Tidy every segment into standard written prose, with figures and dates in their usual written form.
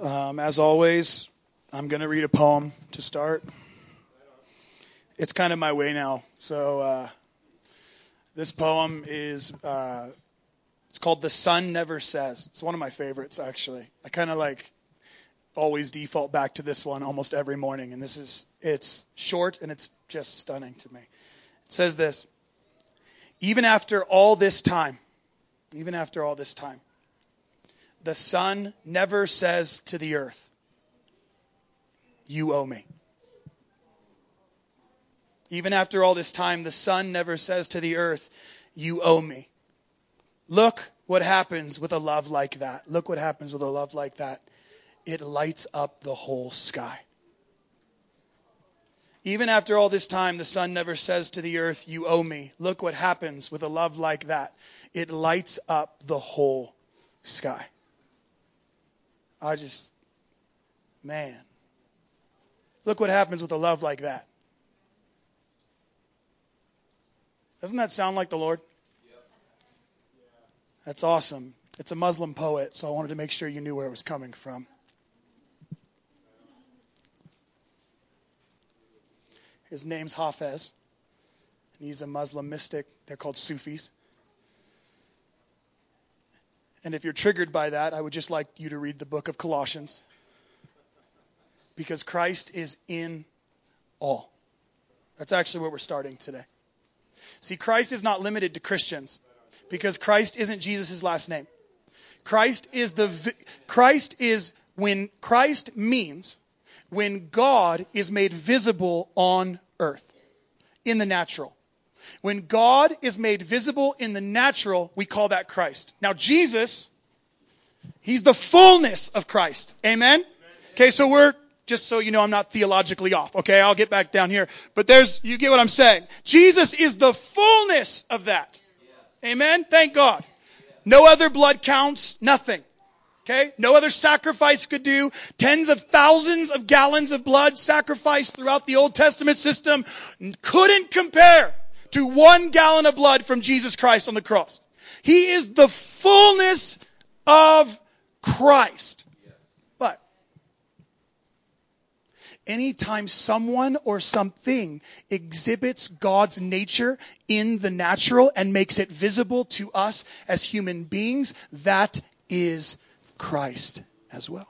As always, I'm going to read a poem to start. It's kind of my way now. So this poem is, it's called The Sun Never Says. It's one of my favorites, actually. I kind of always default back to this one almost every morning. And it's short and it's just stunning to me. It says this: even after all this time, the sun never says to the earth, you owe me. Even after all this time, the sun never says to the earth, you owe me. Look what happens with a love like that. Look what happens with a love like that. It lights up the whole sky. Even after all this time, the sun never says to the earth, you owe me. Look what happens with a love like that. It lights up the whole sky. Man. Look what happens with a love like that. Doesn't that sound like the Lord? Yep. That's awesome. It's a Muslim poet, so I wanted to make sure you knew where it was coming from. His name's Hafez, and he's a Muslim mystic. They're called Sufis. And if you're triggered by that, I would just like you to read the book of Colossians. Because Christ is in all. That's actually where we're starting today. See, Christ is not limited to Christians. Because Christ isn't Jesus' last name. Christ means when God is made visible on earth, in the natural. When God is made visible in the natural, we call that Christ. Now Jesus, he's the fullness of Christ. Amen? Okay, so just so you know, I'm not theologically off. Okay, I'll get back down here. But you get what I'm saying. Jesus is the fullness of that. Amen? Thank God. No other blood counts, nothing. Okay? No other sacrifice could do. Tens of thousands of gallons of blood sacrificed throughout the Old Testament system couldn't compare to 1 gallon of blood from Jesus Christ on the cross. He is the fullness of Christ. But anytime someone or something exhibits God's nature in the natural and makes it visible to us as human beings, that is Christ as well.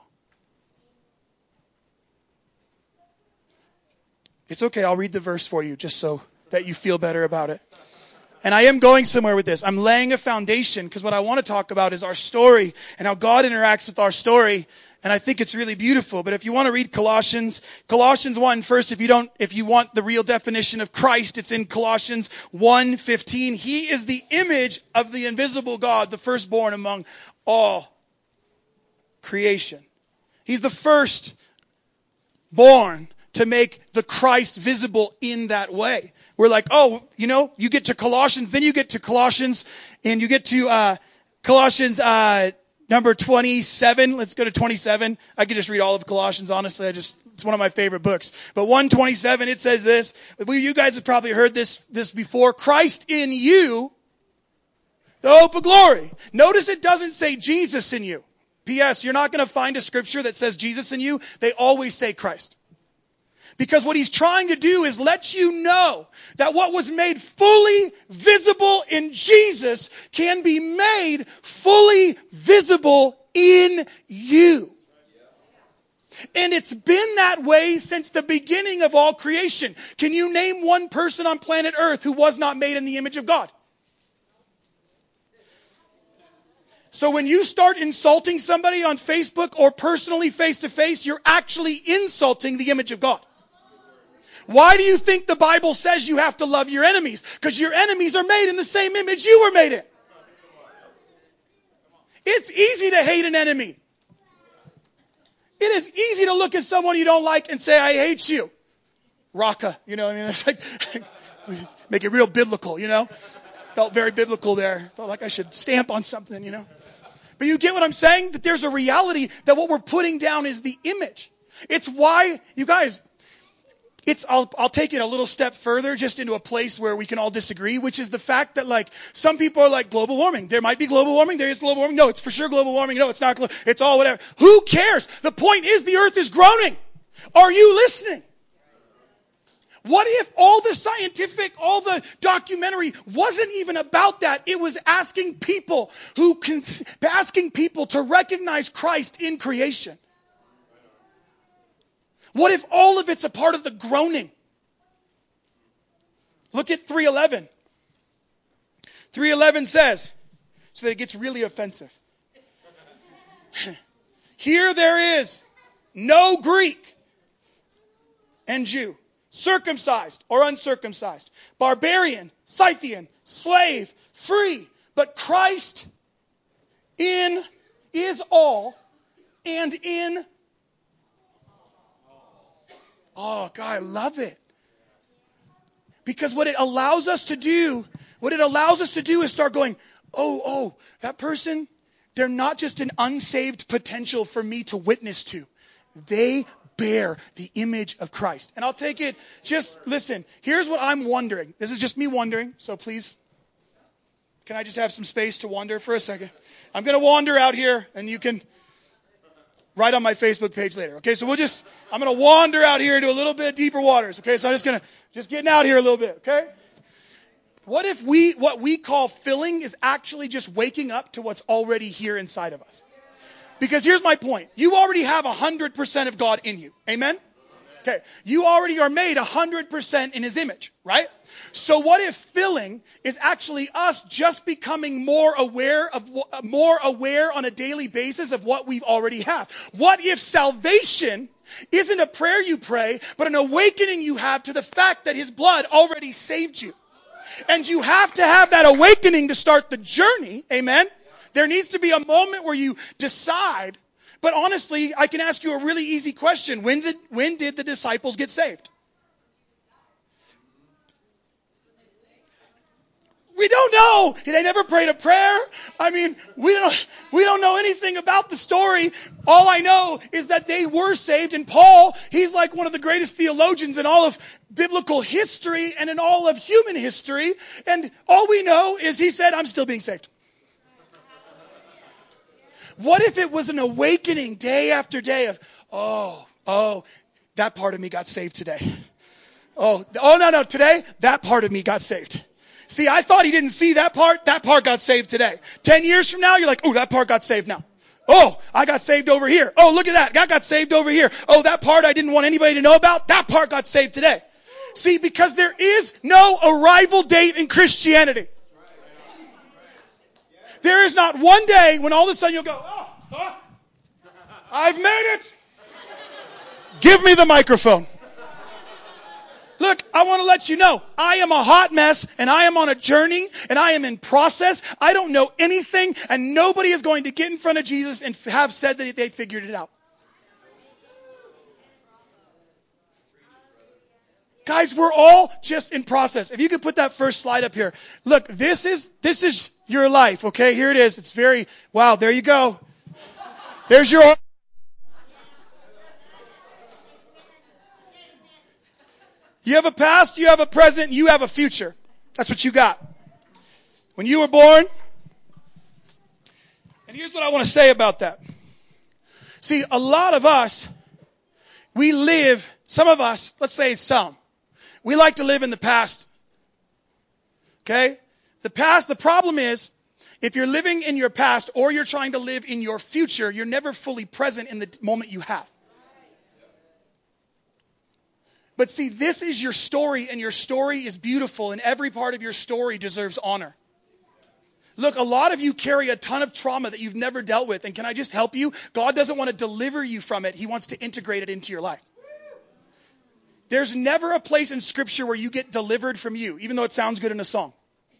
It's okay, I'll read the verse for you just so that you feel better about it. And I am going somewhere with this. I'm laying a foundation because what I want to talk about is our story and how God interacts with our story. And I think it's really beautiful. But if you want to read Colossians 1 first, if you want the real definition of Christ, it's in Colossians 1:15. He is the image of the invisible God, the firstborn among all creation. He's the firstborn to make the Christ visible in that way. We're like, you get to Colossians, then you get to Colossians, and you get to Colossians number 27. Let's go to 27. I could just read all of Colossians, honestly. It's one of my favorite books. But 1:27, it says this. You guys have probably heard this before. Christ in you, the hope of glory. Notice it doesn't say Jesus in you. P.S. You're not going to find a scripture that says Jesus in you. They always say Christ. Because what he's trying to do is let you know that what was made fully visible in Jesus can be made fully visible in you. And it's been that way since the beginning of all creation. Can you name one person on planet Earth who was not made in the image of God? So when you start insulting somebody on Facebook or personally face to face, you're actually insulting the image of God. Why do you think the Bible says you have to love your enemies? Because your enemies are made in the same image you were made in. It's easy to hate an enemy. It is easy to look at someone you don't like and say, I hate you. Raka, it's like, make it real biblical, Felt very biblical there. Felt like I should stamp on something, But you get what I'm saying? That there's a reality that what we're putting down is the image. It's why, you guys, I'll take it a little step further, just into a place where we can all disagree, which is the fact that like some people are like global warming. There might be global warming. There is global warming. No, it's for sure global warming. No, it's not. It's all whatever. Who cares? The point is the earth is groaning. Are you listening? What if all the scientific, all the documentary wasn't even about that? It was asking people to recognize Christ in creation. What if all of it's a part of the groaning? Look at 3:11. 3:11 says, so that it gets really offensive. Here there is no Greek and Jew, circumcised or uncircumcised, barbarian, Scythian, slave, free, but Christ is all and in. Oh, God, I love it. Because what it allows us to do is start going, oh, that person, they're not just an unsaved potential for me to witness to. They bear the image of Christ. And I'll take it, just listen, here's what I'm wondering. This is just me wondering, so please, can I just have some space to wander for a second? I'm going to wander out here, and you can write on my Facebook page later. Okay, so I'm going to wander out here into a little bit deeper waters. Okay, so I'm just getting out here a little bit. Okay? What if what we call filling is actually just waking up to what's already here inside of us? Because here's my point. You already have 100% of God in you. Amen? Okay. You already are made 100% in His image, right? So what if filling is actually us just becoming more aware on a daily basis of what we already have? What if salvation isn't a prayer you pray, but an awakening you have to the fact that His blood already saved you? And you have to have that awakening to start the journey. Amen? There needs to be a moment where you decide. But honestly, I can ask you a really easy question. When did the disciples get saved? We don't know. They never prayed a prayer. I mean, we don't know anything about the story. All I know is that they were saved. And Paul, he's like one of the greatest theologians in all of biblical history and in all of human history. And all we know is he said, I'm still being saved. What if it was an awakening day after day of, oh, that part of me got saved today. Oh, no, today, that part of me got saved. See, I thought he didn't see that part got saved today. 10 years from now, you're like, oh, that part got saved now. Oh, I got saved over here. Oh, look at that. I got saved over here. Oh, that part I didn't want anybody to know about, that part got saved today. See, because there is no arrival date in Christianity. There is not one day when all of a sudden you'll go, I've made it. Give me the microphone. Look, I want to let you know, I am a hot mess, and I am on a journey, and I am in process. I don't know anything, and nobody is going to get in front of Jesus and have said that they figured it out. Guys, we're all just in process. If you could put that first slide up here. Look, this is your life, okay? Here it is. It's wow, there you go. There's your... You have a past, you have a present, you have a future. That's what you got. When you were born, and here's what I want to say about that. See, a lot of us, some of us, let's say some, we like to live in the past. Okay? The problem is, if you're living in your past or you're trying to live in your future, you're never fully present in the moment you have. But see, this is your story, and your story is beautiful, and every part of your story deserves honor. Look, a lot of you carry a ton of trauma that you've never dealt with, and can I just help you? God doesn't want to deliver you from it. He wants to integrate it into your life. There's never a place in Scripture where you get delivered from you, even though it sounds good in a song.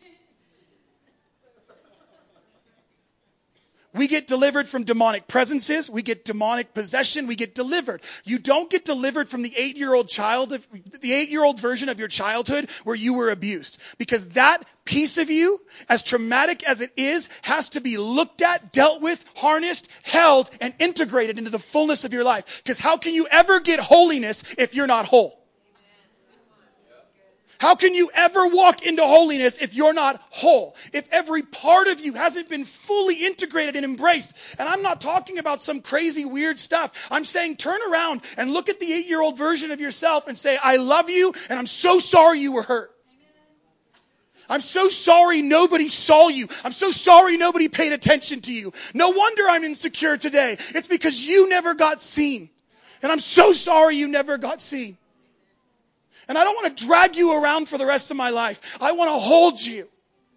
We get delivered from demonic presences. We get demonic possession. We get delivered. You don't get delivered from the 8-year-old version of your childhood where you were abused. Because that piece of you, as traumatic as it is, has to be looked at, dealt with, harnessed, held, and integrated into the fullness of your life. Because how can you ever get holiness if you're not whole? How can you ever walk into holiness if you're not whole? If every part of you hasn't been fully integrated and embraced? And I'm not talking about some crazy weird stuff. I'm saying turn around and look at the 8-year-old version of yourself and say, I love you and I'm so sorry you were hurt. I'm so sorry nobody saw you. I'm so sorry nobody paid attention to you. No wonder I'm insecure today. It's because you never got seen. And I'm so sorry you never got seen. And I don't want to drag you around for the rest of my life. I want to hold you.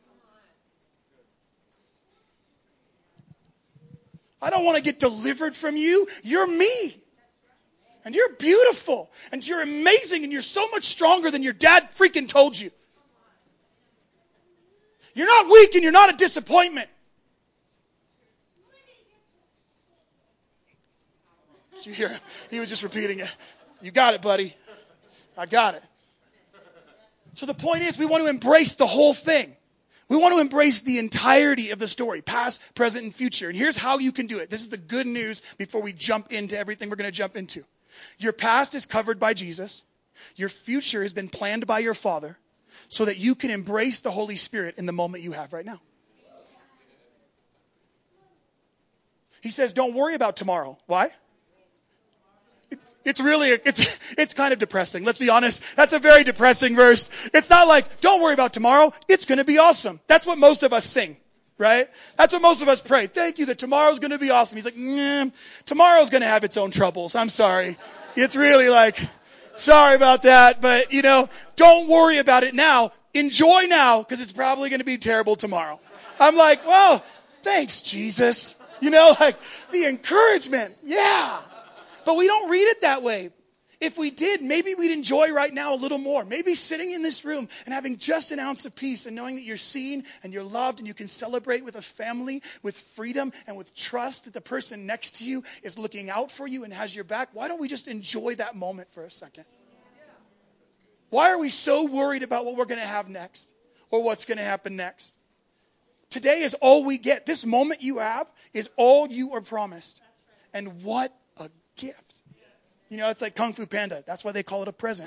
I don't want to get delivered from you. You're me. And you're beautiful. And you're amazing. And you're so much stronger than your dad freaking told you. You're not weak and you're not a disappointment. Did you hear him? He was just repeating it. You got it, buddy. I got it. So the point is, we want to embrace the whole thing. We want to embrace the entirety of the story, past, present, and future. And here's how you can do it. This is the good news before we jump into everything we're going to jump into. Your past is covered by Jesus. Your future has been planned by your Father so that you can embrace the Holy Spirit in the moment you have right now. He says, don't worry about tomorrow. Why? It's kind of depressing. Let's be honest. That's a very depressing verse. It's not like, don't worry about tomorrow. It's going to be awesome. That's what most of us sing, right? That's what most of us pray. Thank you that tomorrow's going to be awesome. He's like, tomorrow's going to have its own troubles. I'm sorry. It's really like, sorry about that. But, don't worry about it now. Enjoy now because it's probably going to be terrible tomorrow. I'm like, well, thanks, Jesus. Like the encouragement. Yeah. But we don't read it that way. If we did, maybe we'd enjoy right now a little more. Maybe sitting in this room and having just an ounce of peace and knowing that you're seen and you're loved and you can celebrate with a family, with freedom and with trust that the person next to you is looking out for you and has your back. Why don't we just enjoy that moment for a second? Why are we so worried about what we're going to have next or what's going to happen next? Today is all we get. This moment you have is all you are promised. And what a gift. It's like Kung Fu Panda. That's why they call it a present,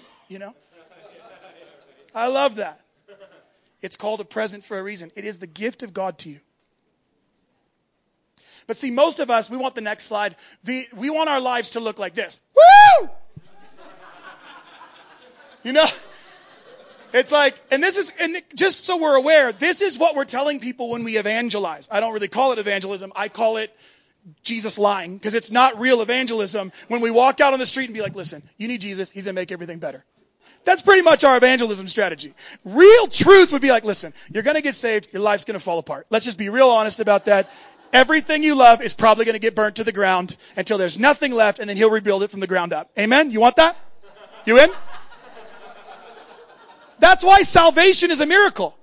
I love that. It's called a present for a reason. It is the gift of God to you. But see, most of us, we want the next slide. We want our lives to look like this. Woo! It's like, and just so we're aware, this is what we're telling people when we evangelize. I don't really call it evangelism. I call it Jesus lying, because it's not real evangelism when we walk out on the street and be like, listen, you need Jesus. He's going to make everything better. That's pretty much our evangelism strategy. Real truth would be like, listen, you're going to get saved. Your life's going to fall apart. Let's just be real honest about that. Everything you love is probably going to get burnt to the ground until there's nothing left, and then he'll rebuild it from the ground up. Amen? You want that? You in? That's why salvation is a miracle.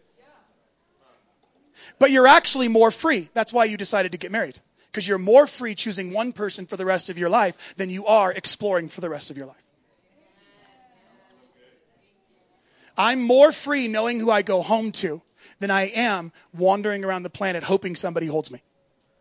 But you're actually more free. That's why you decided to get married. Because you're more free choosing one person for the rest of your life than you are exploring for the rest of your life. I'm more free knowing who I go home to than I am wandering around the planet hoping somebody holds me.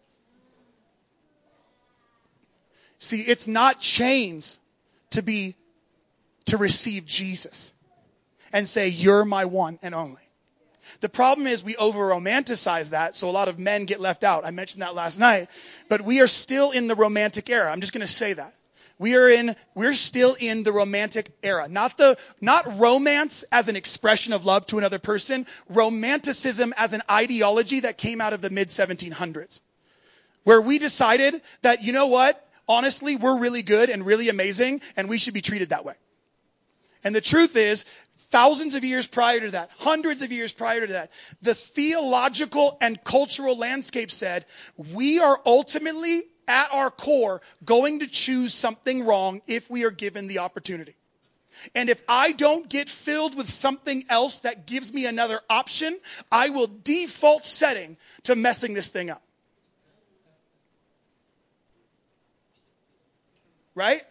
See, it's not chains to receive Jesus and say, you're my one and only. The problem is we over-romanticize that, so a lot of men get left out. I mentioned that last night. But we are still in the romantic era. I'm just going to say that. We're still in the romantic era. Not romance as an expression of love to another person. Romanticism as an ideology that came out of the mid-1700s. Where we decided that, you know what? Honestly, we're really good and really amazing, and we should be treated that way. And the truth is, thousands of years prior to that, hundreds of years prior to that, the theological and cultural landscape said, we are ultimately, at our core, going to choose something wrong if we are given the opportunity. And if I don't get filled with something else that gives me another option, I will default setting to messing this thing up. Right?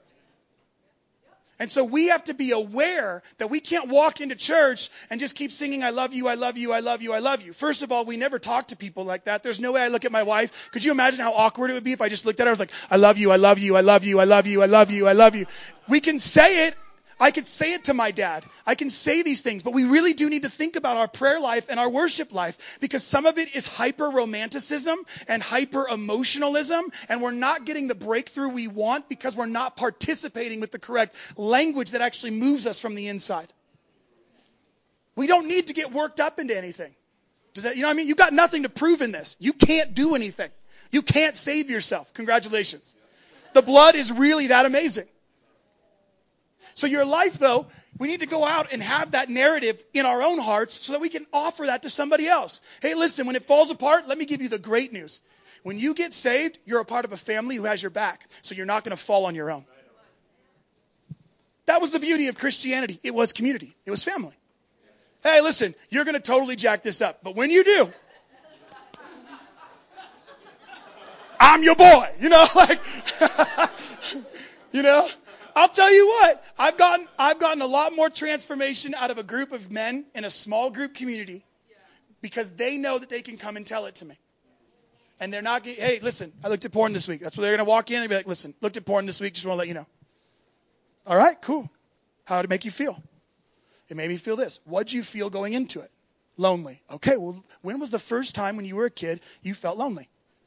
And so we have to be aware that we can't walk into church and just keep singing, I love you, I love you, I love you, I love you. First of all, we never talk to people like that. There's no way I look at my wife. Could you imagine how awkward it would be if I just looked at her? I was like, I love you, I love you, I love you, I love you, I love you, I love you. We can say it. I could say it to my dad. I can say these things, but we really do need to think about our prayer life and our worship life, because some of it is hyper-romanticism and hyper-emotionalism, and we're not getting the breakthrough we want because we're not participating with the correct language that actually moves us from the inside. We don't need to get worked up into anything. Does that, you know what I mean? You got nothing to prove in this. You can't do anything. You can't save yourself. Congratulations. The blood is really that amazing. So your life, though, we need to go out and have that narrative in our own hearts so that we can offer that to somebody else. Hey, listen, when it falls apart, let me give you the great news. When you get saved, you're a part of a family who has your back, so you're not going to fall on your own. That was the beauty of Christianity. It was community. It was family. Hey, listen, you're going to totally jack this up, but when you do, I'm your boy, like, I'll tell you what, I've gotten a lot more transformation out of a group of men in a small group community because they know that they can come and tell it to me. And they're not, hey, listen, I looked at porn this week. That's what they're going to walk in and be like, listen, looked at porn this week, just want to let you know. All right, cool. How did it make you feel? It made me feel this. What'd you feel going into it? Lonely. Okay, well, when was the first time when you were a kid you felt lonely?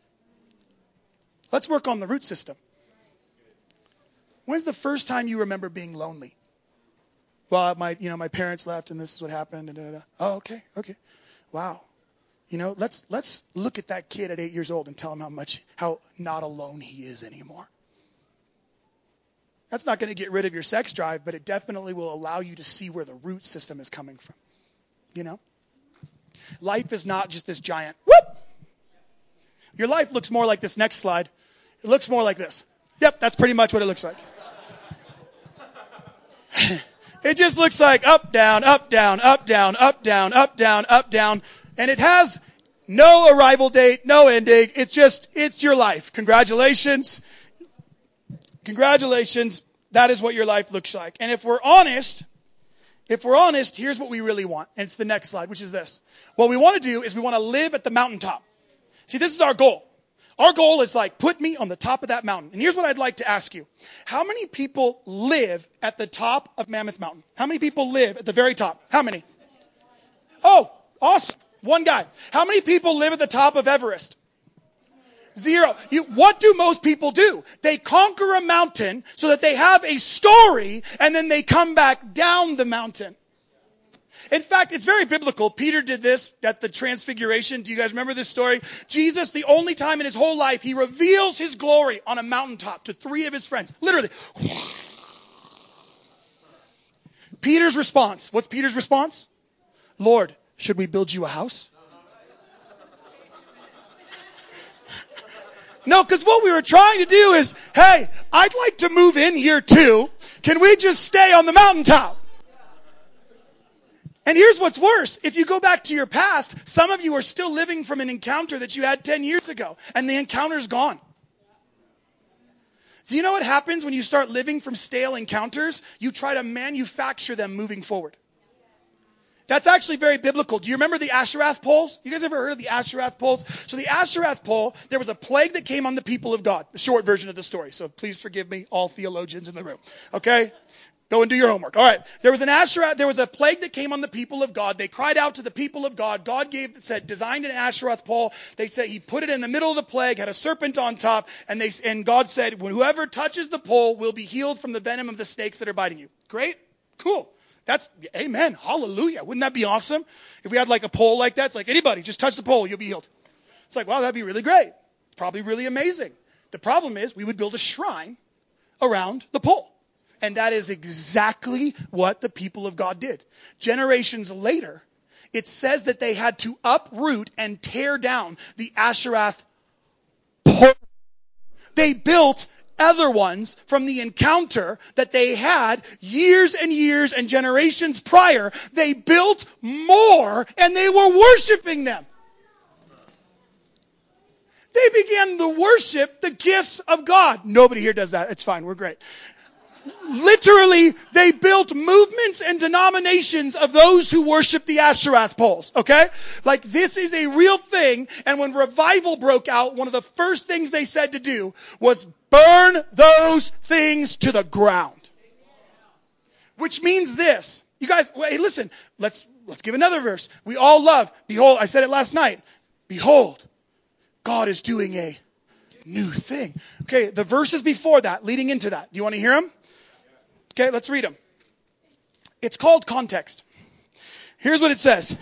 Let's work on the root system. When's the first time you remember being lonely? Well, my parents left and this is what happened. And Oh, okay. Wow. Let's look at that kid at 8 years old and tell him how not alone he is anymore. That's not going to get rid of your sex drive, but it definitely will allow you to see where the root system is coming from. Life is not just this giant whoop. Your life looks more like this next slide. It looks more like this. Yep, that's pretty much what it looks like. It just looks like up, down, up, down, up, down, up, down, up, down, up, down. And it has no arrival date, no ending. It's your life. Congratulations. That is what your life looks like. And if we're honest, here's what we really want. And it's the next slide, which is this. What we want to do is we want to live at the mountaintop. See, this is our goal. Our goal is like, put me on the top of that mountain. And here's what I'd like to ask you. How many people live at the top of Mammoth Mountain? How many people live at the very top? How many? Oh, awesome. One guy. How many people live at the top of Everest? 0. What do most people do? They conquer a mountain so that they have a story, and then they come back down the mountain. In fact, it's very biblical. Peter did this at the Transfiguration. Do you guys remember this story? Jesus, the only time in his whole life, he reveals his glory on a mountaintop to 3 of his friends. Literally. Peter's response. What's Peter's response? Lord, should we build you a house? No, because what we were trying to do is, hey, I'd like to move in here too. Can we just stay on the mountaintop? And here's what's worse. If you go back to your past, some of you are still living from an encounter that you had 10 years ago, and the encounter's gone. Do you know what happens when you start living from stale encounters? You try to manufacture them moving forward. That's actually very biblical. Do you remember the Asherah poles? You guys ever heard of the Asherah poles? So the Asherah pole, there was a plague that came on the people of God. The short version of the story. So please forgive me, all theologians in the room. Okay? Go and do your homework. All right. There was a plague that came on the people of God. They cried out to the people of God. God designed an Asherah pole. They said he put it in the middle of the plague, had a serpent on top, and God said, whoever touches the pole will be healed from the venom of the snakes that are biting you. Great. Cool. That's, amen. Hallelujah. Wouldn't that be awesome? If we had like a pole like that, it's like anybody, just touch the pole, you'll be healed. It's like, wow, that'd be really great. Probably really amazing. The problem is we would build a shrine around the pole. And that is exactly what the people of God did. Generations later, it says that they had to uproot and tear down the Asherah pole. They built other ones from the encounter that they had years and years and generations prior. They built more and they were worshiping them. They began to worship the gifts of God. Nobody here does that. It's fine. We're great. Literally, they built movements and denominations of those who worship the Asherah poles, okay? Like, this is a real thing, and when revival broke out, one of the first things they said to do was burn those things to the ground. Which means this. You guys, hey, listen, let's give another verse. We all love, behold, I said it last night. Behold, God is doing a new thing. Okay, the verses before that, leading into that. Do you want to hear them? Okay, let's read them. It's called context. Here's what it says.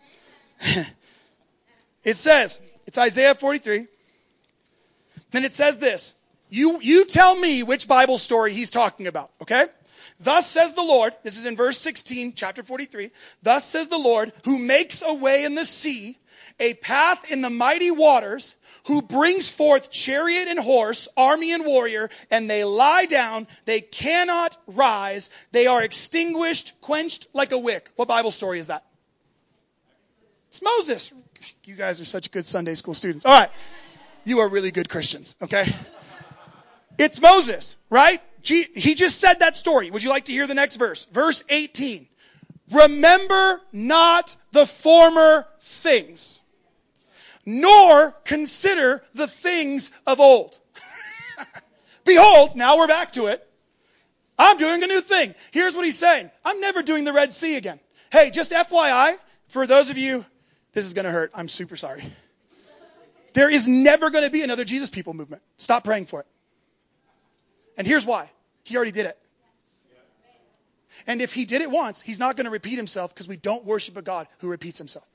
It says, it's Isaiah 43. Then it says this. You tell me which Bible story he's talking about, okay? Thus says the Lord, this is in verse 16, chapter 43. Thus says the Lord, who makes a way in the sea, a path in the mighty waters, who brings forth chariot and horse, army and warrior, and they lie down, they cannot rise, they are extinguished, quenched like a wick. What Bible story is that? It's Moses. You guys are such good Sunday school students. All right. You are really good Christians, okay? It's Moses, right? He just said that story. Would you like to hear the next verse? Verse 18. Remember not the former things, nor consider the things of old. Behold, now we're back to it. I'm doing a new thing. Here's what he's saying. I'm never doing the Red Sea again. Hey, just FYI, for those of you, this is going to hurt. I'm super sorry. There is never going to be another Jesus People movement. Stop praying for it. And here's why. He already did it. And if he did it once, he's not going to repeat himself because we don't worship a God who repeats himself.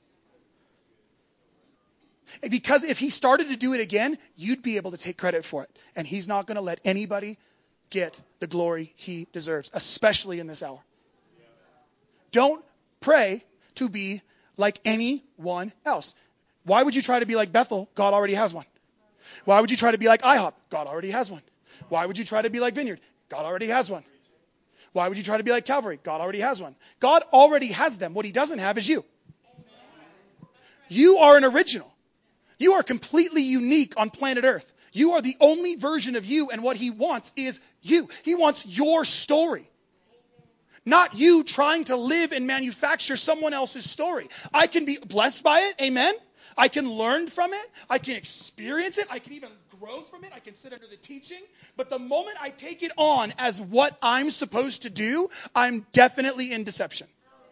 And because if he started to do it again, you'd be able to take credit for it. And he's not going to let anybody get the glory he deserves, especially in this hour. Don't pray to be like anyone else. Why would you try to be like Bethel? God already has one. Why would you try to be like IHOP? God already has one. Why would you try to be like Vineyard? God already has one. Why would you try to be like Calvary? God already has one. God already has them. What he doesn't have is you. You are an original. You are completely unique on planet Earth. You are the only version of you, and what he wants is you. He wants your story. Not you trying to live and manufacture someone else's story. I can be blessed by it. Amen. I can learn from it. I can experience it. I can even grow from it. I can sit under the teaching. But the moment I take it on as what I'm supposed to do, I'm definitely in deception.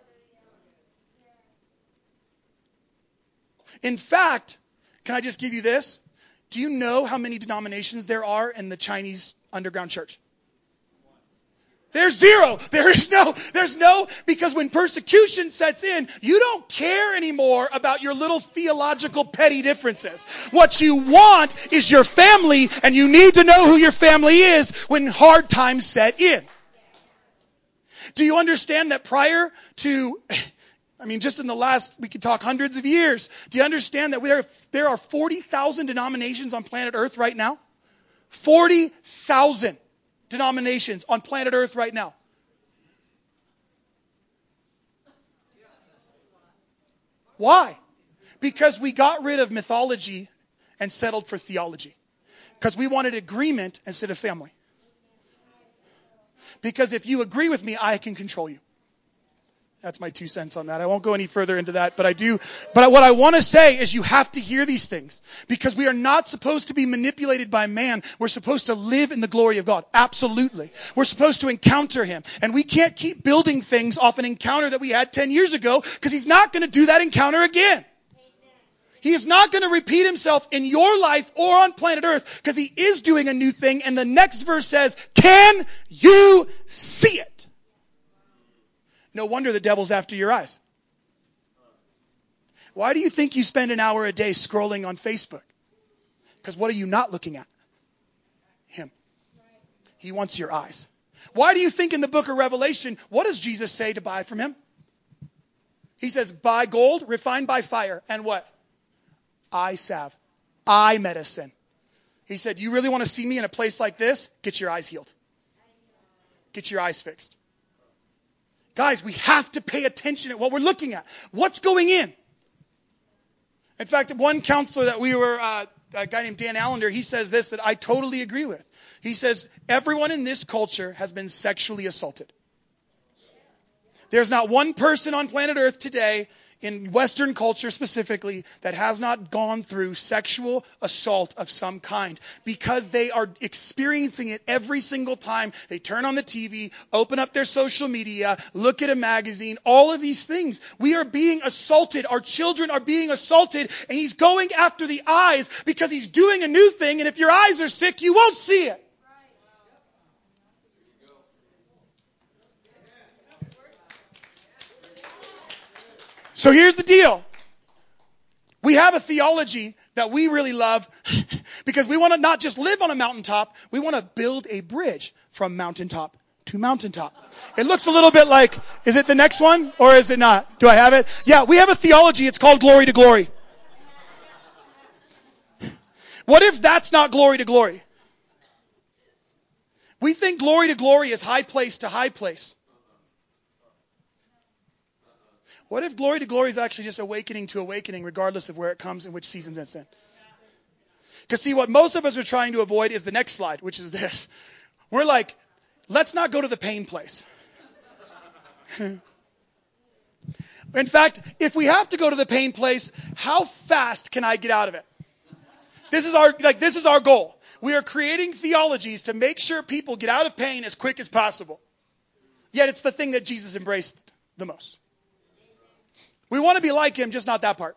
In fact, can I just give you this? Do you know how many denominations there are in the Chinese underground church? There's zero. There's no, because when persecution sets in, you don't care anymore about your little theological petty differences. What you want is your family, and you need to know who your family is when hard times set in. Do you understand that prior to, just in the last, we could talk hundreds of years, do you understand that there are 40,000 denominations on planet Earth right now? 40,000. Denominations on planet Earth right now. Why? Because we got rid of mythology and settled for theology. Because we wanted agreement instead of family. Because if you agree with me, I can control you. That's my 2 cents on that. I won't go any further into that, but I do. But what I want to say is you have to hear these things, because we are not supposed to be manipulated by man. We're supposed to live in the glory of God. Absolutely. We're supposed to encounter him. And we can't keep building things off an encounter that we had 10 years ago, because he's not going to do that encounter again. He is not going to repeat himself in your life or on planet Earth, because he is doing a new thing. And the next verse says, can you see it? No wonder the devil's after your eyes. Why do you think you spend an hour a day scrolling on Facebook? Because what are you not looking at? Him. He wants your eyes. Why do you think in the book of Revelation, what does Jesus say to buy from him? He says, buy gold refined by fire. And what? Eye salve. Eye medicine. He said, you really want to see me in a place like this? Get your eyes healed. Get your eyes fixed. Guys, we have to pay attention at what we're looking at. What's going in? In fact, one counselor that we were, a guy named Dan Allender, he says this that I totally agree with. He says, everyone in this culture has been sexually assaulted. There's not one person on planet Earth today, in Western culture specifically, that has not gone through sexual assault of some kind, because they are experiencing it every single time they turn on the TV, open up their social media, look at a magazine, all of these things. We are being assaulted. Our children are being assaulted, and he's going after the eyes because he's doing a new thing, and if your eyes are sick, you won't see it. So here's the deal. We have a theology that we really love because we want to not just live on a mountaintop, we want to build a bridge from mountaintop to mountaintop. It looks a little bit like, is it the next one or is it not? Do I have it? Yeah, we have a theology. It's called glory to glory. What if that's not glory to glory? We think glory to glory is high place to high place. What if glory to glory is actually just awakening to awakening, regardless of where it comes and which season it's in? Because see, what most of us are trying to avoid is the next slide, which is this. We're like, let's not go to the pain place. In fact, if we have to go to the pain place, how fast can I get out of it? This is our goal. We are creating theologies to make sure people get out of pain as quick as possible. Yet it's the thing that Jesus embraced the most. We want to be like him, just not that part.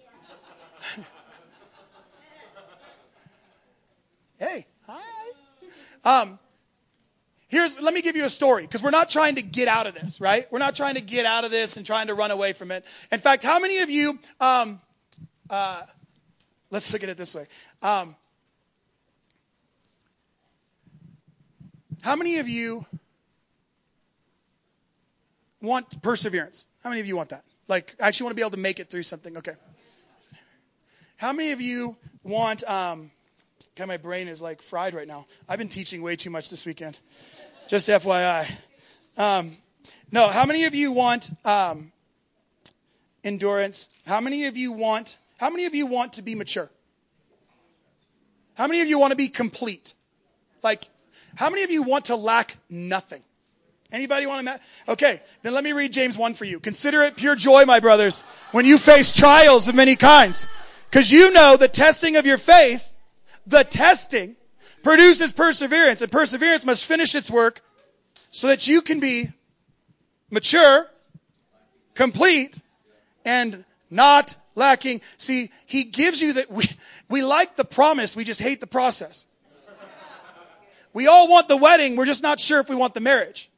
Hey, hi. Let me give you a story, because we're not trying to get out of this, right? We're not trying to get out of this and trying to run away from it. In fact, how many of you, let's look at it this way. How many of you want perseverance? How many of you want that? Like, actually want to be able to make it through something. Okay. How many of you want, God, my brain is like fried right now. I've been teaching way too much this weekend. Just FYI. No, how many of you want endurance? How many of you want to be mature? How many of you want to be complete? Like, how many of you want to lack nothing? Anybody want to? Okay, then let me read James 1 for you. Consider it pure joy, my brothers, when you face trials of many kinds. Because you know the testing of your faith, the testing, produces perseverance. And perseverance must finish its work so that you can be mature, complete, and not lacking. See, he gives you that. We like the promise, we just hate the process. We all want the wedding, we're just not sure if we want the marriage.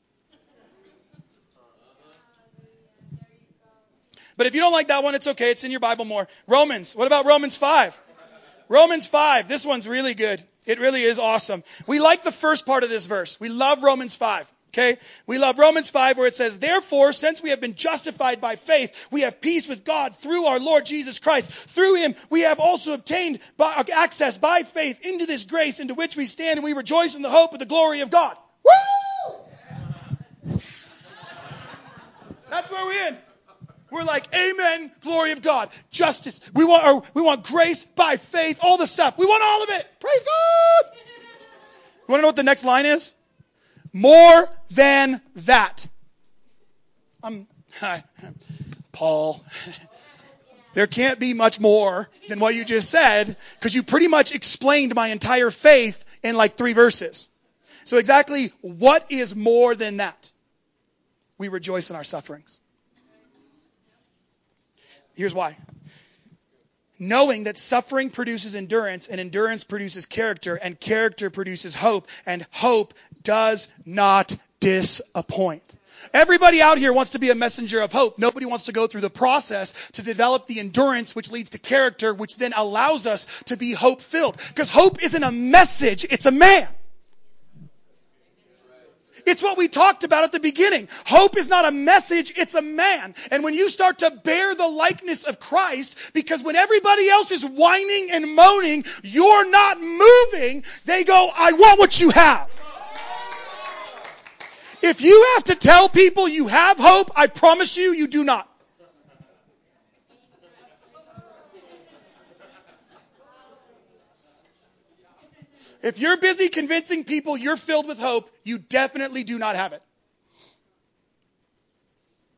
But if you don't like that one, it's okay. It's in your Bible more. Romans. What about Romans 5? Romans 5. This one's really good. It really is awesome. We like the first part of this verse. We love Romans 5. Okay? We love Romans 5 where it says, therefore, since we have been justified by faith, we have peace with God through our Lord Jesus Christ. Through him, we have also obtained access by faith into this grace into which we stand, and we rejoice in the hope of the glory of God. Woo! That's where we're in. We're like, amen, glory of God, justice. We want grace by faith, all the stuff. We want all of it. Praise God. You want to know what the next line is? More than that. Paul, there can't be much more than what you just said, because you pretty much explained my entire faith in like 3 verses. So exactly what is more than that? We rejoice in our sufferings. Here's why. Knowing that suffering produces endurance, and endurance produces character, and character produces hope, and hope does not disappoint. Everybody out here wants to be a messenger of hope. Nobody wants to go through the process to develop the endurance which leads to character, which then allows us to be hope-filled. Because hope isn't a message, it's a man. It's what we talked about at the beginning. Hope is not a message, it's a man. And when you start to bear the likeness of Christ, because when everybody else is whining and moaning, you're not moving, they go, I want what you have. If you have to tell people you have hope, I promise you, you do not. If you're busy convincing people you're filled with hope, you definitely do not have it.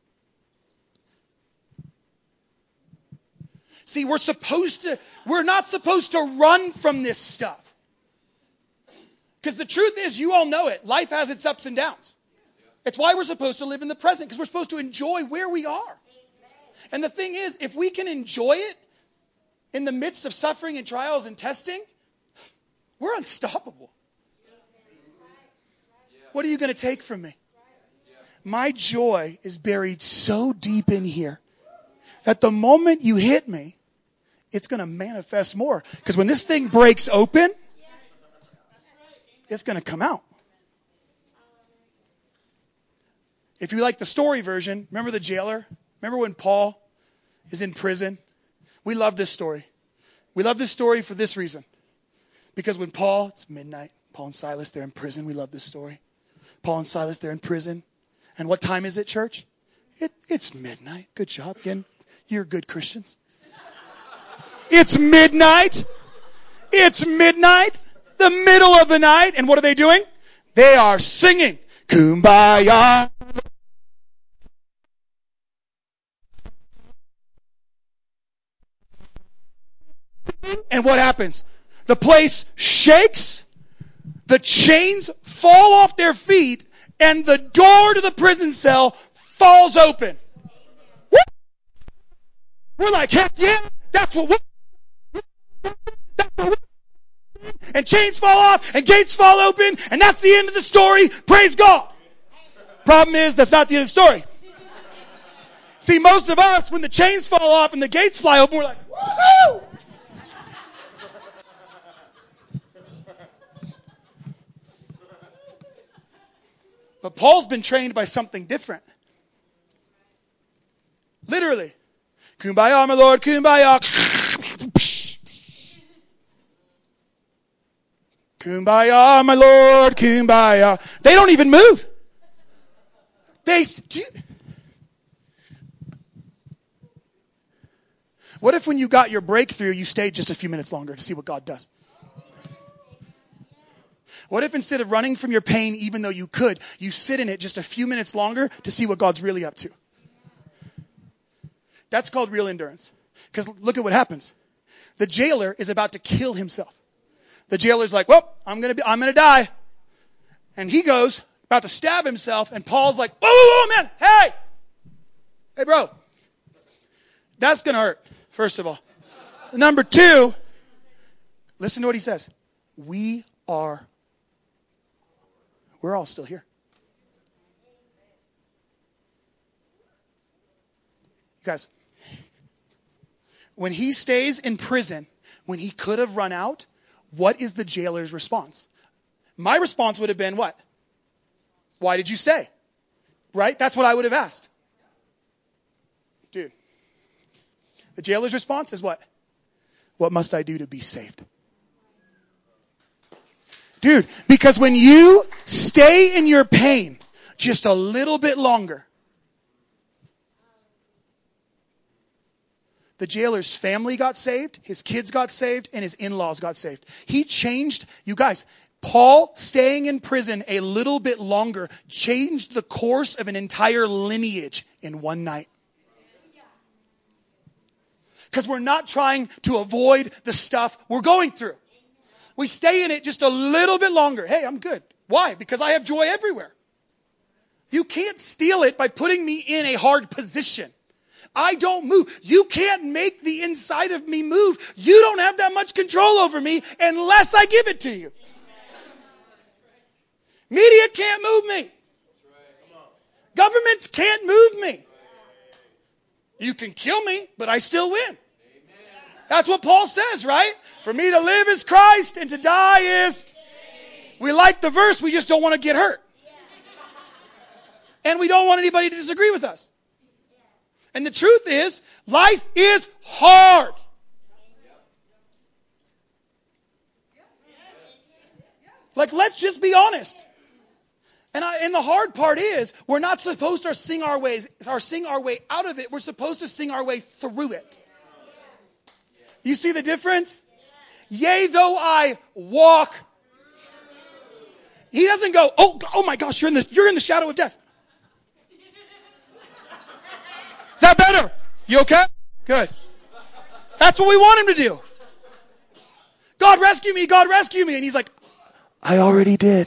See, we're not supposed to run from this stuff. Because the truth is, you all know it. Life has its ups and downs. It's why we're supposed to live in the present, because we're supposed to enjoy where we are. And the thing is, if we can enjoy it in the midst of suffering and trials and testing, we're unstoppable. What are you going to take from me? My joy is buried so deep in here that the moment you hit me, it's going to manifest more. Because when this thing breaks open, it's going to come out. If you like the story version, remember the jailer? Remember when Paul is in prison? We love this story. We love this story for this reason. Because when it's midnight, Paul and Silas, they're in prison. We love this story. Paul and Silas, they're in prison. And what time is it, church? It's midnight. Good job. Again, you're good Christians. It's midnight. It's midnight. The middle of the night. And what are they doing? They are singing. Kumbaya. And what happens? The place shakes. The chains fall off their feet. And the door to the prison cell falls open. We're like, heck yeah, that's what we're. And chains fall off and gates fall open. And that's the end of the story. Praise God. Problem is, that's not the end of the story. See, most of us, when the chains fall off and the gates fly open, we're like, woohoo! But Paul's been trained by something different. Literally. Kumbaya, my Lord, kumbaya. Kumbaya, my Lord, kumbaya. They don't even move. What if when you got your breakthrough, you stayed just a few minutes longer to see what God does? What if instead of running from your pain, even though you could, you sit in it just a few minutes longer to see what God's really up to? That's called real endurance. Because look at what happens. The jailer is about to kill himself. The jailer's like, well, I'm going to die. And he goes, about to stab himself. And Paul's like, whoa, man. Hey, bro. That's going to hurt, first of all. Number two, listen to what he says. We're all still here. You guys, when he stays in prison, when he could have run out, what is the jailer's response? My response would have been what? Why did you stay? Right? That's what I would have asked. Dude. The jailer's response is what? What must I do to be saved? Dude, because when you stay in your pain just a little bit longer, the jailer's family got saved, his kids got saved, and his in-laws got saved. He changed, you guys, Paul staying in prison a little bit longer changed the course of an entire lineage in one night. Because we're not trying to avoid the stuff we're going through. We stay in it just a little bit longer. Hey, I'm good. Why? Because I have joy everywhere. You can't steal it by putting me in a hard position. I don't move. You can't make the inside of me move. You don't have that much control over me unless I give it to you. Media can't move me. Governments can't move me. You can kill me, but I still win. That's what Paul says, right? For me to live is Christ and to die is... We like the verse, we just don't want to get hurt. And we don't want anybody to disagree with us. And the truth is, life is hard. Like, let's just be honest. And the hard part is, we're not supposed to sing our way out of it. We're supposed to sing our way through it. You see the difference? Yea, though I walk. He doesn't go, oh my gosh, you're in the shadow of death. Is that better? You okay? Good. That's what we want him to do. God rescue me, God rescue me. And he's like, I already did.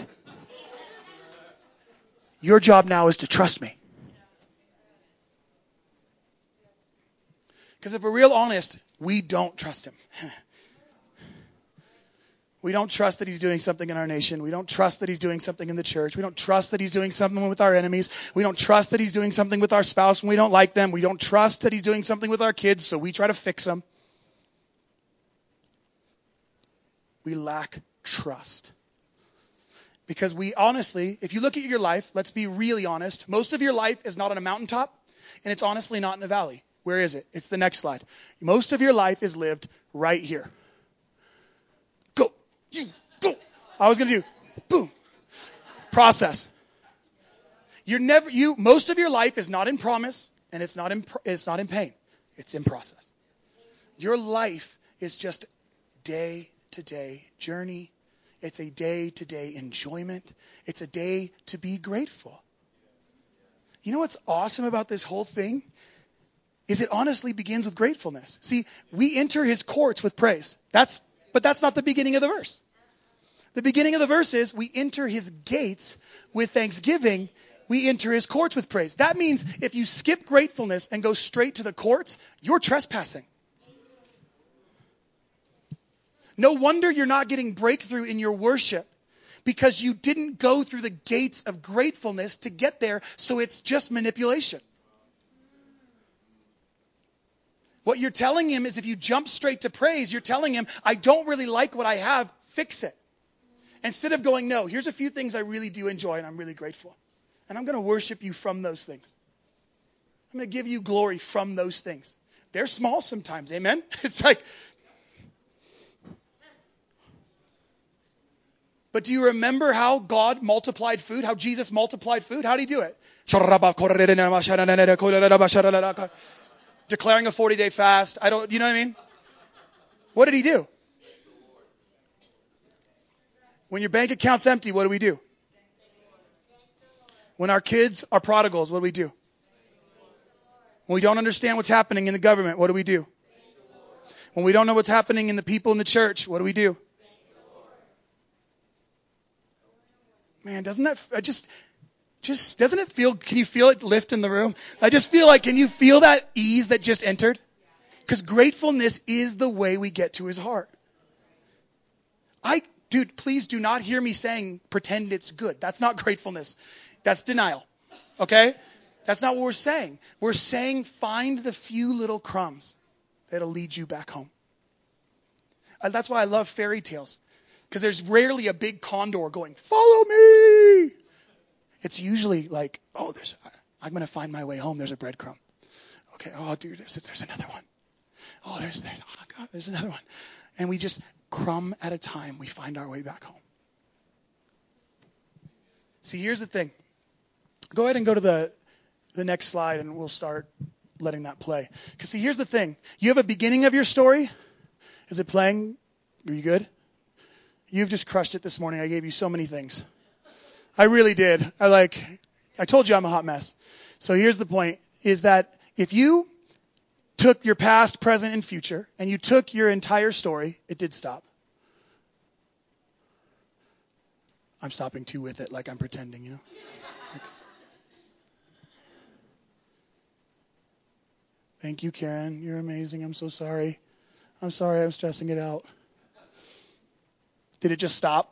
Your job now is to trust me. Because if we're real honest, we don't trust him. We don't trust that he's doing something in our nation. We don't trust that he's doing something in the church. We don't trust that he's doing something with our enemies. We don't trust that he's doing something with our spouse when we don't like them. We don't trust that he's doing something with our kids, so we try to fix them. We lack trust. Because we honestly, if you look at your life, let's be really honest, most of your life is not on a mountaintop, and it's honestly not in a valley. Where is it? It's the next slide. Most of your life is lived right here. Go. You go. I was going to do boom. Process. Most of your life is not in promise, and it's not in pain. It's in process. Your life is just day-to-day journey. It's a day-to-day enjoyment. It's a day to be grateful. You know what's awesome about this whole thing? Is it honestly begins with gratefulness. See, we enter his courts with praise. But that's not the beginning of the verse. The beginning of the verse is we enter his gates with thanksgiving. We enter his courts with praise. That means if you skip gratefulness and go straight to the courts, you're trespassing. No wonder you're not getting breakthrough in your worship, because you didn't go through the gates of gratefulness to get there, so it's just manipulation. What you're telling him is if you jump straight to praise, you're telling him, I don't really like what I have, fix it. Instead of going, no, here's a few things I really do enjoy and I'm really grateful. And I'm going to worship you from those things. I'm going to give you glory from those things. They're small sometimes, amen? It's like, but do you remember how God multiplied food? How Jesus multiplied food? How did he do it? Declaring a 40-day fast. You know what I mean? What did he do? When your bank account's empty, what do we do? When our kids are prodigals, what do we do? When we don't understand what's happening in the government, what do we do? When we don't know what's happening in the people in the church, what do we do? Man, doesn't that just doesn't it feel, can you feel it lift in the room? I just feel like, can you feel that ease that just entered? Because gratefulness is the way we get to his heart. Dude, please do not hear me saying pretend it's good. That's not gratefulness. That's denial. Okay? That's not what we're saying. We're saying find the few little crumbs that'll lead you back home. That's why I love fairy tales. Because there's rarely a big condor going, follow me. It's usually like, I'm going to find my way home. There's a breadcrumb. Okay, oh, dude, there's another one. Oh, there's another one. And we just, crumb at a time, we find our way back home. See, here's the thing. Go ahead and go to the next slide, and we'll start letting that play. Because see, here's the thing. You have a beginning of your story. Is it playing? Are you good? You've just crushed it this morning. I gave you so many things. I really did. I told you I'm a hot mess. So here's the point, is that if you took your past, present, and future, and you took your entire story, it did stop. I'm stopping too with it, like I'm pretending, you know. Thank you, Karen. You're amazing. I'm so sorry. I'm sorry I'm stressing it out. Did it just stop?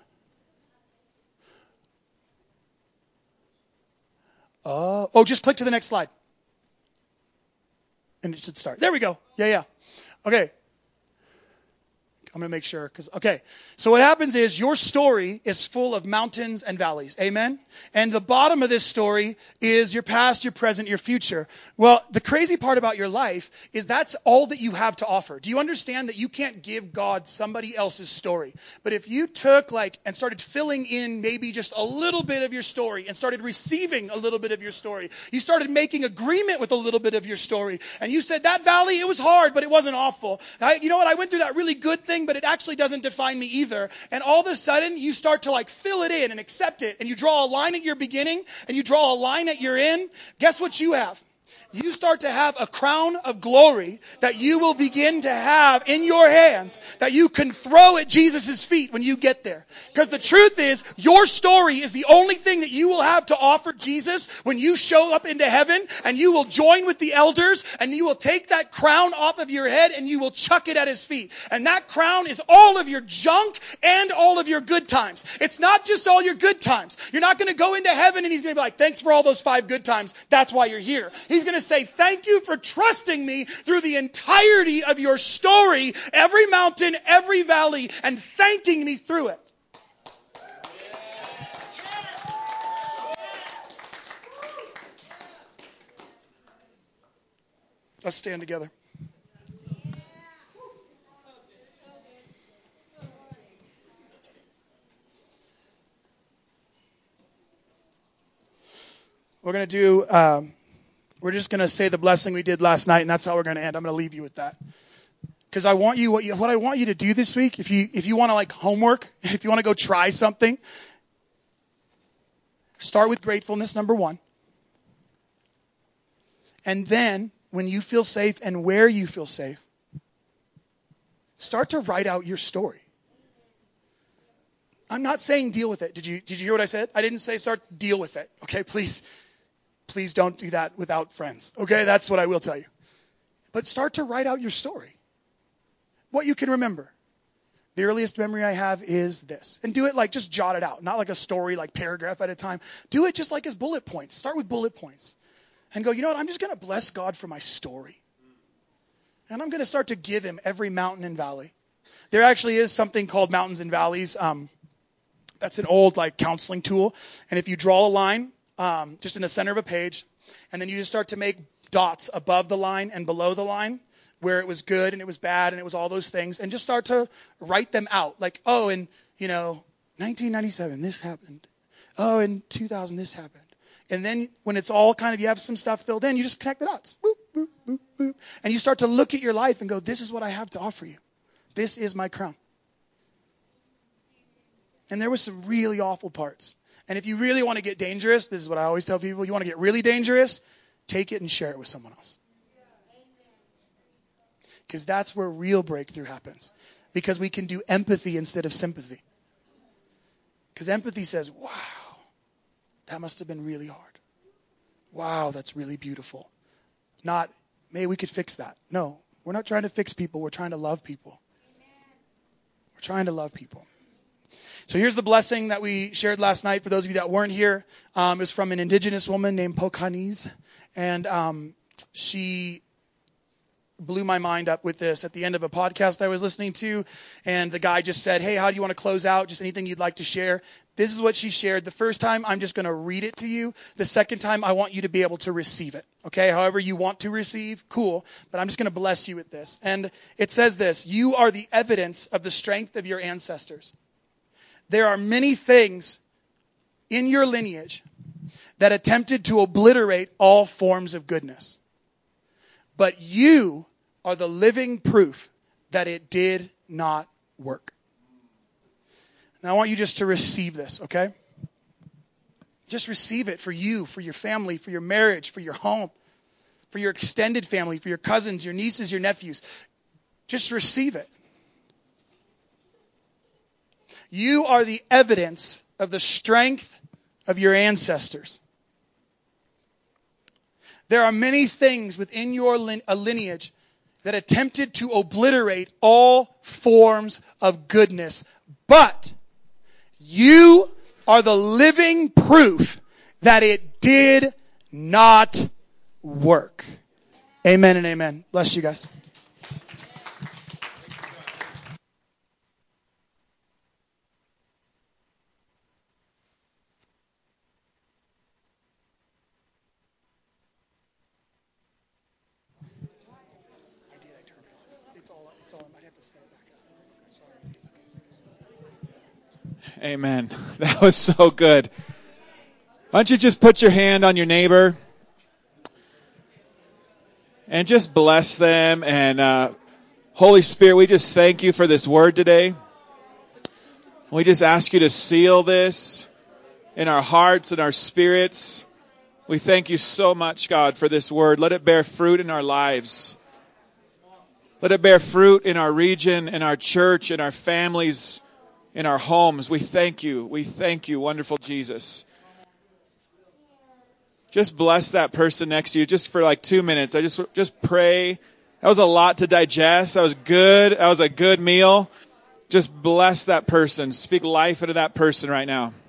Just click to the next slide. And it should start. There we go. Yeah. Okay. I'm going to make sure. So what happens is your story is full of mountains and valleys. Amen? And the bottom of this story is your past, your present, your future. Well, the crazy part about your life is that's all that you have to offer. Do you understand that you can't give God somebody else's story? But if you took and started filling in maybe just a little bit of your story and started receiving a little bit of your story, you started making agreement with a little bit of your story, and you said, that valley, it was hard, but it wasn't awful. You know what? I went through that really good thing, but it actually doesn't define me either. And all of a sudden, you start to fill it in and accept it. And you draw a line at your beginning and you draw a line at your end. Guess what you have? you start to have a crown of glory that you will begin to have in your hands that you can throw at Jesus' feet when you get there. Because the truth is, your story is the only thing that you will have to offer Jesus when you show up into heaven, and you will join with the elders and you will take that crown off of your head and you will chuck it at his feet. And that crown is all of your junk and all of your good times. It's not just all your good times. You're not going to go into heaven and he's going to be like, thanks for all those 5 good times. That's why you're here. He's going to say, thank you for trusting me through the entirety of your story, every mountain, every valley, and thanking me through it. Let's stand together. We're going to do, we're just going to say the blessing we did last night, and that's how we're going to end. I'm going to leave you with that. Because I want you, what I want you to do this week, if you want to like homework, if you want to go try something, start with gratefulness, number 1. And then, when you feel safe and where you feel safe, start to write out your story. I'm not saying deal with it. Did you hear what I said? I didn't say start deal with it. Okay, please don't do that without friends. Okay, that's what I will tell you. But start to write out your story. What you can remember. The earliest memory I have is this. And do it like, just jot it out. Not like a story, like paragraph at a time. Do it just like as bullet points. Start with bullet points. And go, you know what, I'm just going to bless God for my story. And I'm going to start to give him every mountain and valley. There actually is something called Mountains and Valleys. That's an old like counseling tool. And if you draw a line just in the center of a page, and then you just start to make dots above the line and below the line where it was good and it was bad and it was all those things, and just start to write them out. Like, oh, in 1997 this happened. Oh, in 2000 this happened. And then when it's all kind of, you have some stuff filled in, you just connect the dots. Boop, boop, boop, boop. And you start to look at your life and go, this is what I have to offer you. This is my crown. And there were some really awful parts. And if you really want to get dangerous, this is what I always tell people, you want to get really dangerous, take it and share it with someone else. Because that's where real breakthrough happens. Because we can do empathy instead of sympathy. Because empathy says, wow, that must have been really hard. Wow, that's really beautiful. Not, maybe we could fix that. No, we're not trying to fix people. We're trying to love people. We're trying to love people. So here's the blessing that we shared last night. For those of you that weren't here, it was from an indigenous woman named Pocahontas. And she blew my mind up with this at the end of a podcast I was listening to. And the guy just said, hey, how do you want to close out? Just anything you'd like to share. This is what she shared. The first time, I'm just going to read it to you. The second time, I want you to be able to receive it. Okay, however you want to receive, cool. But I'm just going to bless you with this. And it says this: you are the evidence of the strength of your ancestors. There are many things in your lineage that attempted to obliterate all forms of goodness. But you are the living proof that it did not work. Now I want you just to receive this, okay? Just receive it for you, for your family, for your marriage, for your home, for your extended family, for your cousins, your nieces, your nephews. Just receive it. You are the evidence of the strength of your ancestors. There are many things within your lineage that attempted to obliterate all forms of goodness. But you are the living proof that it did not work. Amen and amen. Bless you guys. Amen. That was so good. Why don't you just put your hand on your neighbor and just bless them. And Holy Spirit, we just thank you for this word today. We just ask you to seal this in our hearts and our spirits. We thank you so much, God, for this word. Let it bear fruit in our lives. Let it bear fruit in our region, in our church, in our families, in our homes. We thank you. We thank you, wonderful Jesus. Just bless that person next to you just for like 2 minutes. I just pray. That was a lot to digest. That was good. That was a good meal. Just bless that person. Speak life into that person right now.